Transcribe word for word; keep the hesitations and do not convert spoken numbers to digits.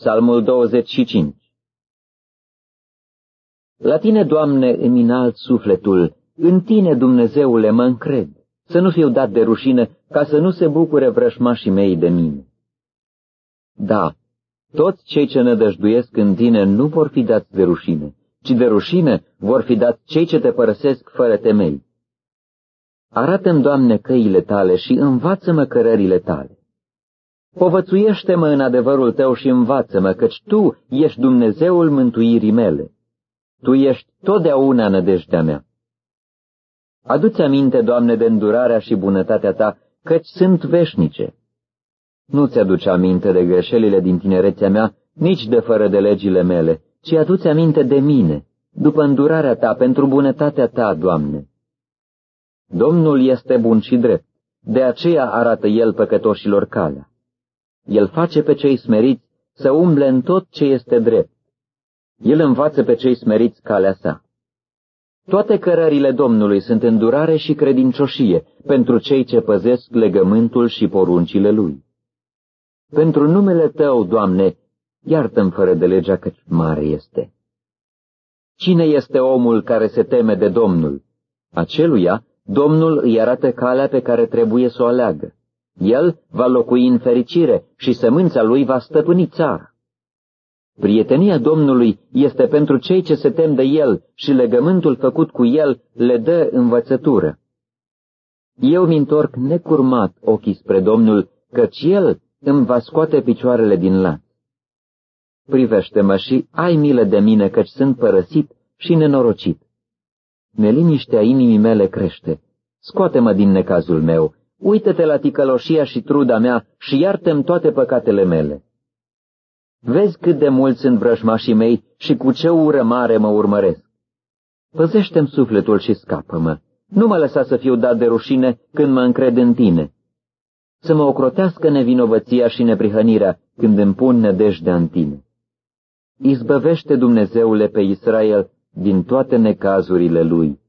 Psalmul douăzeci și cinci. La tine, Doamne, îmi înalt sufletul, în tine, Dumnezeule, mă încred, să nu fiu dat de rușine, ca să nu se bucure vrășmașii mei de mine. Da, toți cei ce nădăjduiesc în tine nu vor fi dați de rușine, ci de rușine vor fi dați cei ce te părăsesc fără temei. Arată-mi, Doamne, căile tale și învață-mă cărările tale. Povățuiește-mă în adevărul tău și învață-mă, căci tu ești Dumnezeul mântuirii mele. Tu ești totdeauna nădejdea mea. Adu-ți aminte, Doamne, de îndurarea și bunătatea ta, căci sunt veșnice. Nu-ți aduce aminte de greșelile din tinerețea mea, nici de fără de legile mele, ci adu-ți aminte de mine, după îndurarea ta, pentru bunătatea ta, Doamne. Domnul este bun și drept, de aceea arată el păcătoșilor calea. El face pe cei smeriți să umble în tot ce este drept. El învață pe cei smeriți calea sa. Toate cărările Domnului sunt îndurare și credincioșie pentru cei ce păzesc legământul și poruncile Lui. Pentru numele Tău, Doamne, iartă-mi fără de legea, căci mare este. Cine este omul care se teme de Domnul? Aceluia Domnul îi arată calea pe care trebuie să o aleagă. El va locui în fericire și sămânța lui va stăpâni țara. Prietenia Domnului este pentru cei ce se tem de El și legământul făcut cu El le dă învățătură. Eu mi-ntorc necurmat ochii spre Domnul, căci El îmi va scoate picioarele din laț. Privește-mă și ai milă de mine, căci sunt părăsit și nenorocit. Neliniștea inimii mele crește. Scoate-mă din necazul meu. Uită-te la ticăloșia și truda mea și iartă-mi toate păcatele mele. Vezi cât de mulți sunt vrăjmașii mei și cu ce ură mare mă urmăresc. Păzește-mi sufletul și scapă-mă. Nu mă lăsa să fiu dat de rușine când mă încred în tine. Să mă ocrotească nevinovăția și neprihănirea când îmi pun nădejdea în tine. Izbăvește, Dumnezeule, pe Israel din toate necazurile lui.